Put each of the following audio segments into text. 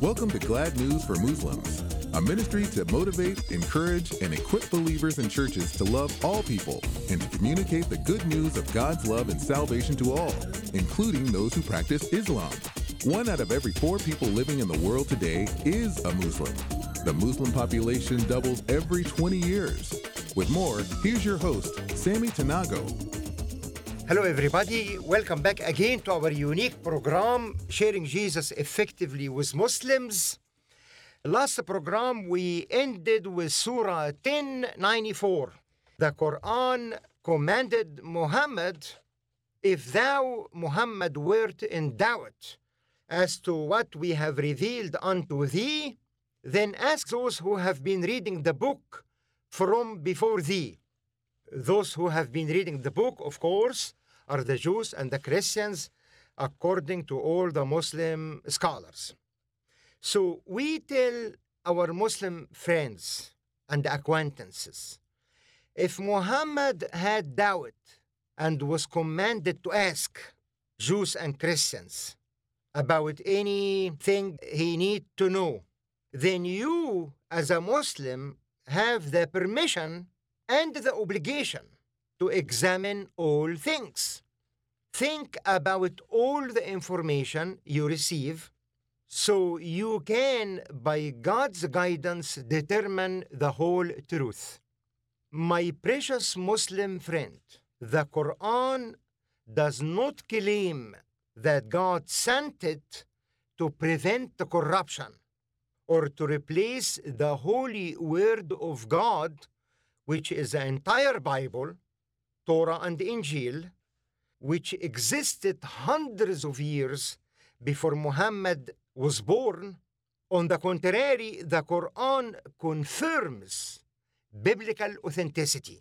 Welcome to Glad News for Muslims, a ministry to motivate, encourage, and equip believers in churches to love all people and to communicate the good news of God's love and salvation to all, including those who practice Islam. 1 out of every 4 people living in the world today is a Muslim. The Muslim population doubles every 20 years. With more, here's your host, Sammy Tanago. Hello everybody, welcome back again to our unique program, Sharing Jesus Effectively with Muslims. Last program we ended with Surah 1094. The Quran commanded Muhammad, if thou, Muhammad, wert in doubt as to what we have revealed unto thee, then ask those who have been reading the book from before thee. Those who have been reading the book, of course, are the Jews and the Christians, according to all the Muslim scholars. So we tell our Muslim friends and acquaintances, if Muhammad had doubt and was commanded to ask Jews and Christians about anything he need to know, then you, as a Muslim, have the permission and the obligation to examine all things. Think about all the information you receive so you can, by God's guidance, determine the whole truth. My precious Muslim friend, the Quran does not claim that God sent it to prevent the corruption or to replace the holy word of God, which is the entire Bible, Torah and Injil, which existed hundreds of years before Muhammad was born. On the contrary, the Quran confirms biblical authenticity.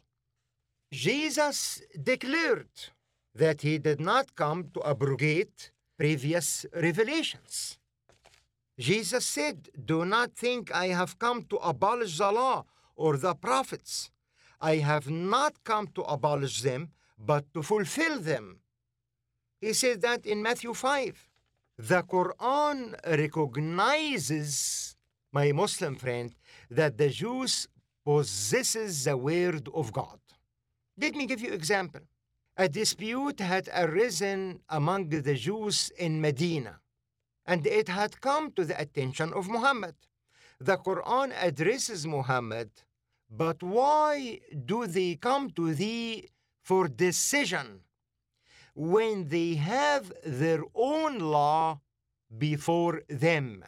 Jesus declared that he did not come to abrogate previous revelations. Jesus said, do not think I have come to abolish the law or the prophets. I have not come to abolish them, but to fulfill them. He said that in Matthew 5. The Quran recognizes, my Muslim friend, that the Jews possesses the word of God. Let me give you an example. A dispute had arisen among the Jews in Medina, and it had come to the attention of Muhammad. The Quran addresses Muhammad, but why do they come to thee for decision when they have their own law before them?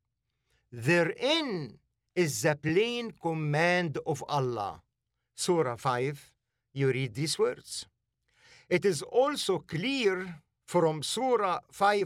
Therein is the plain command of Allah. Surah 5, you read these words. It is also clear from Surah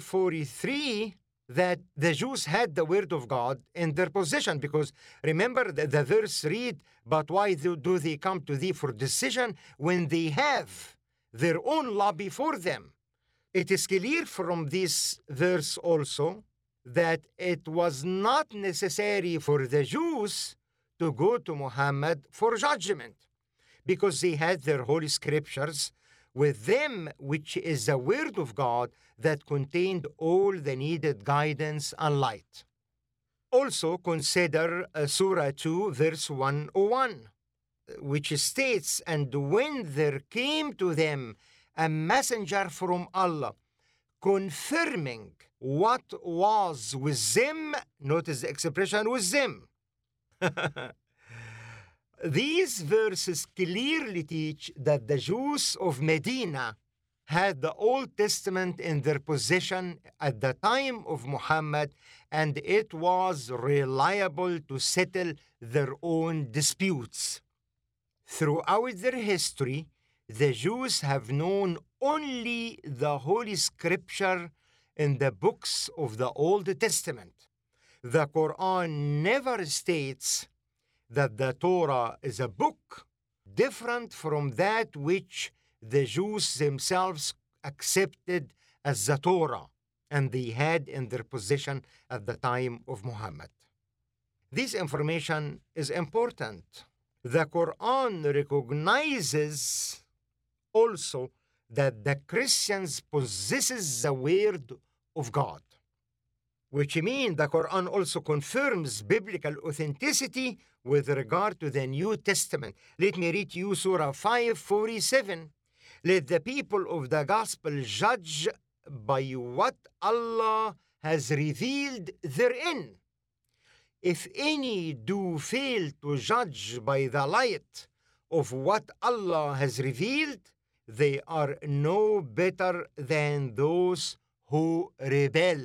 543 that the Jews had the word of God in their possession, because remember the verse read, but why do they come to thee for decision when they have their own law before them? It is clear from this verse also that it was not necessary for the Jews to go to Muhammad for judgment, because they had their holy scriptures with them, which is the word of God that contained all the needed guidance and light. Also consider Surah 2, verse 101, which states, and when there came to them a messenger from Allah, confirming what was with them, notice the expression with them. These verses clearly teach that the Jews of Medina had the Old Testament in their possession at the time of Muhammad, and it was reliable to settle their own disputes. Throughout their history, the Jews have known only the Holy Scripture in the books of the Old Testament. The Quran never states that the Torah is a book different from that which the Jews themselves accepted as the Torah and they had in their possession at the time of Muhammad. This information is important. The Quran recognizes also that the Christians possesses the word of God. which means the Quran also confirms biblical authenticity with regard to the New Testament. Let me read you Surah 5:47. Let the people of the gospel judge by what Allah has revealed therein. If any do fail to judge by the light of what Allah has revealed, they are no better than those who rebel.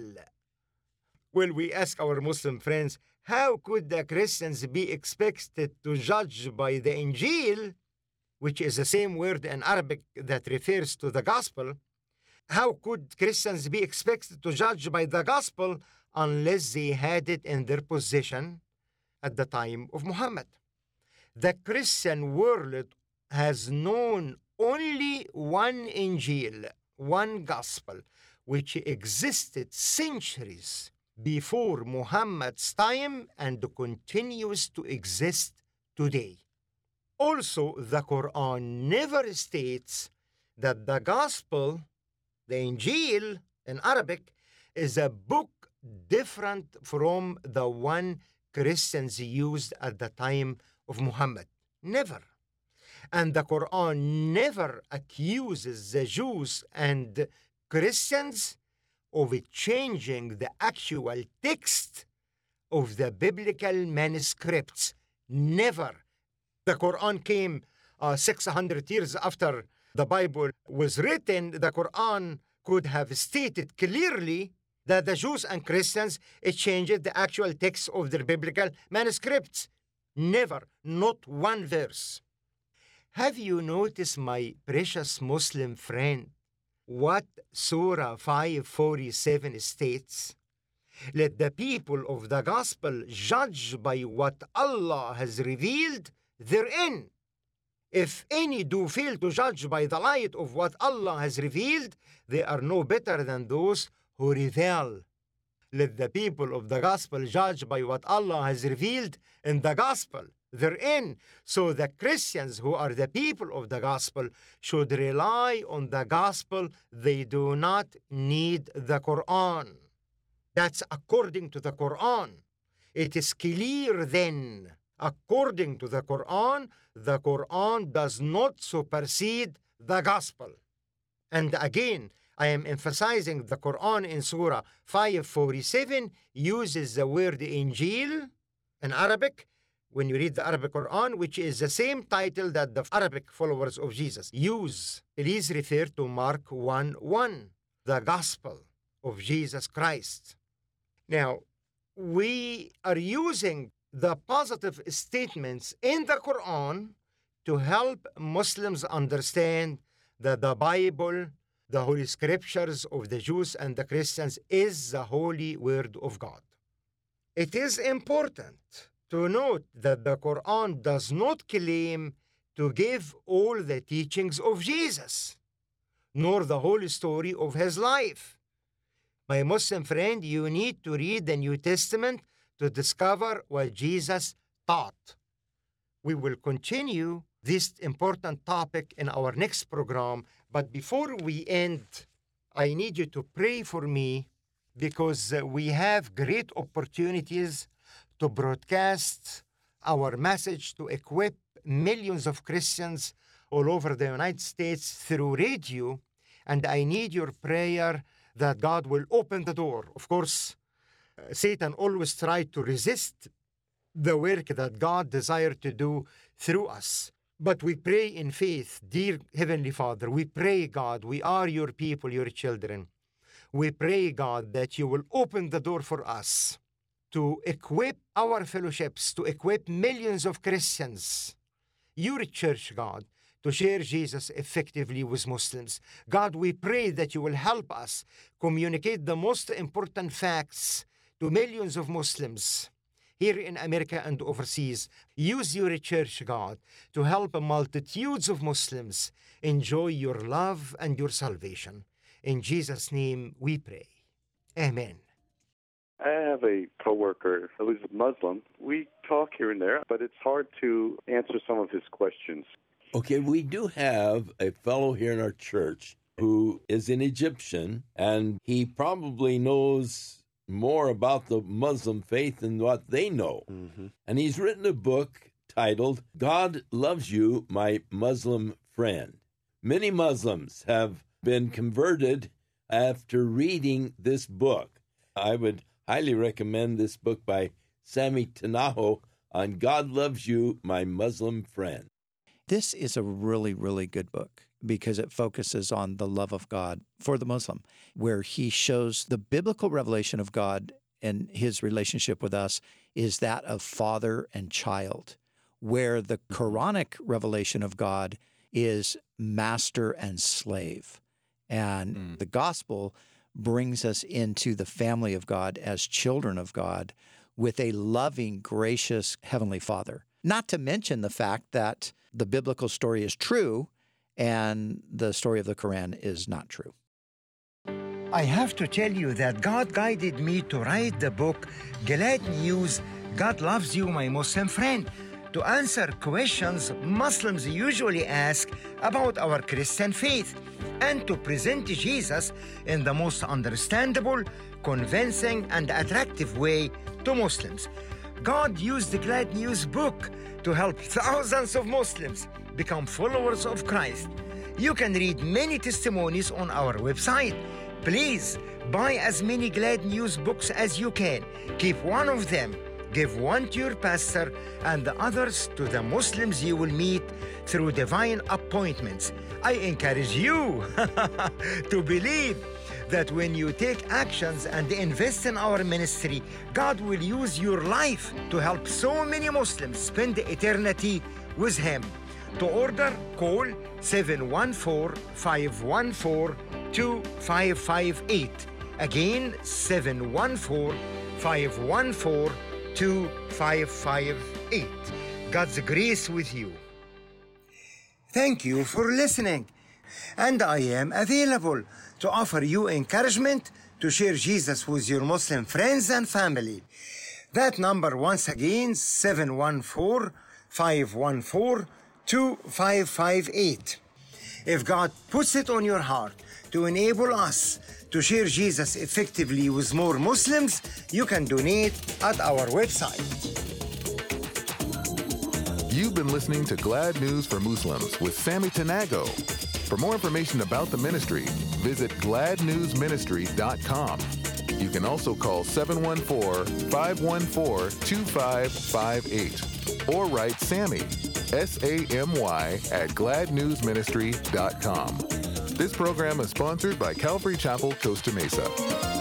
Well, we ask our Muslim friends, how could the Christians be expected to judge by the Injil, which is the same word in Arabic that refers to the gospel? How could Christians be expected to judge by the gospel unless they had it in their possession at the time of Muhammad? The Christian world has known only one Injil, one gospel, which existed centuries before Muhammad's time and continues to exist today. Also, the Quran never states that the gospel, the Injil in Arabic, is a book different from the one Christians used at the time of Muhammad. Never. And the Quran never accuses the Jews and Christians of changing the actual text of the biblical manuscripts. Never. The Quran came 600 years after the Bible was written. The Quran could have stated clearly that the Jews and Christians changed the actual text of their biblical manuscripts. Never. Not one verse. Have you noticed, my precious Muslim friend, what Surah 5:47 states? Let the people of the gospel judge by what Allah has revealed therein. If any do fail to judge by the light of what Allah has revealed, they are no better than those who rebel. Let the people of the gospel judge by what Allah has revealed in the gospel therein. So the Christians, who are the people of the gospel, should rely on the gospel. They do not need the Quran. That's according to the Quran. It is clear then, according to the Quran does not supersede the gospel. And again, I am emphasizing the Quran in Surah 5:47 uses the word Injil in Arabic when you read the Arabic Quran, which is the same title that the Arabic followers of Jesus use. Please refer to Mark 1:1, the gospel of Jesus Christ. Now, we are using the positive statements in the Quran to help Muslims understand that the Bible, the Holy Scriptures of the Jews and the Christians, is the holy word of God. It is important to note that the Quran does not claim to give all the teachings of Jesus, nor the whole story of his life. My Muslim friend, you need to read the New Testament to discover what Jesus taught. We will continue this important topic in our next program, but before we end, I need you to pray for me because we have great opportunities to broadcast our message to equip millions of Christians all over the United States through radio, and I need your prayer that God will open the door. Of course, Satan always tried to resist the work that God desired to do through us. But we pray in faith, dear Heavenly Father, we pray, God, we are your people, your children. We pray, God, that you will open the door for us to equip our fellowships, to equip millions of Christians, your church, God, to share Jesus effectively with Muslims. God, we pray that you will help us communicate the most important facts to millions of Muslims here in America and overseas. Use your church, God, to help multitudes of Muslims enjoy your love and your salvation. In Jesus' name we pray. Amen. I have a coworker who's Muslim. We talk here and there, but it's hard to answer some of his questions. Okay, we do have a fellow here in our church who is an Egyptian, and he probably knows more about the Muslim faith than what they know. Mm-hmm. And he's written a book titled, God Loves You, My Muslim Friend. Many Muslims have been converted after reading this book. I would highly recommend this book by Sammy Tanaho on God Loves You, My Muslim Friend. This is a really, really good book because it focuses on the love of God for the Muslim, where he shows the biblical revelation of God and his relationship with us is that of father and child, where the Quranic revelation of God is master and slave. And the gospel brings us into the family of God as children of God with a loving, gracious Heavenly Father. Not to mention the fact that the biblical story is true and the story of the Quran is not true. I have to tell you that God guided me to write the book, Glad News, God Loves You, My Muslim Friend, to answer questions Muslims usually ask about our Christian faith and to present Jesus in the most understandable, convincing, and attractive way to Muslims. God used the Glad News book to help thousands of Muslims become followers of Christ. You can read many testimonies on our website. Please buy as many Glad News books as you can. Keep one of them. Give one to your pastor and the others to the Muslims you will meet through divine appointments. I encourage you to believe that when you take actions and invest in our ministry, God will use your life to help so many Muslims spend eternity with Him. To order, call 714-514-2558. Again, 714-514-2558. God's grace with you. Thank you for listening. And I am available to offer you encouragement to share Jesus with your Muslim friends and family. That number once again, 714-514-2558. If God puts it on your heart to enable us to share Jesus effectively with more Muslims, you can donate at our website. You've been listening to Glad News for Muslims with Sammy Tanago. For more information about the ministry, visit gladnewsministry.com. You can also call 714-514-2558 or write Sammy, SAMY, at gladnewsministry.com. This program is sponsored by Calvary Chapel, Costa Mesa.